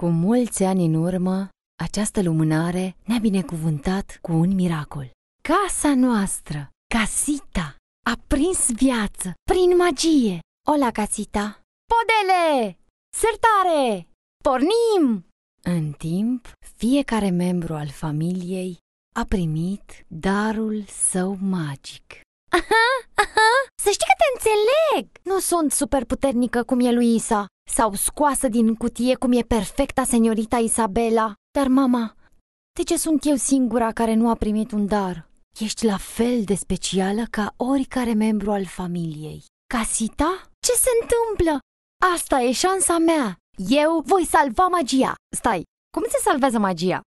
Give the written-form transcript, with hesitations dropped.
Cu mulți ani în urmă, această lumânare ne-a binecuvântat cu un miracol. Casa noastră, casita, a prins viață prin magie. Ola, casita! Podele! Sertare! Pornim! În timp, fiecare membru al familiei a primit darul său magic. Să știi că te înțeleg! Nu sunt super puternică cum e Luisa sau scoasă din cutie cum e perfecta seniorita Isabela. Dar, mama, de ce sunt eu singura care nu a primit un dar? Ești la fel de specială ca oricare membru al familiei. Casita? Ce se întâmplă? Asta e șansa mea! Eu voi salva magia! Stai, cum se salvează magia?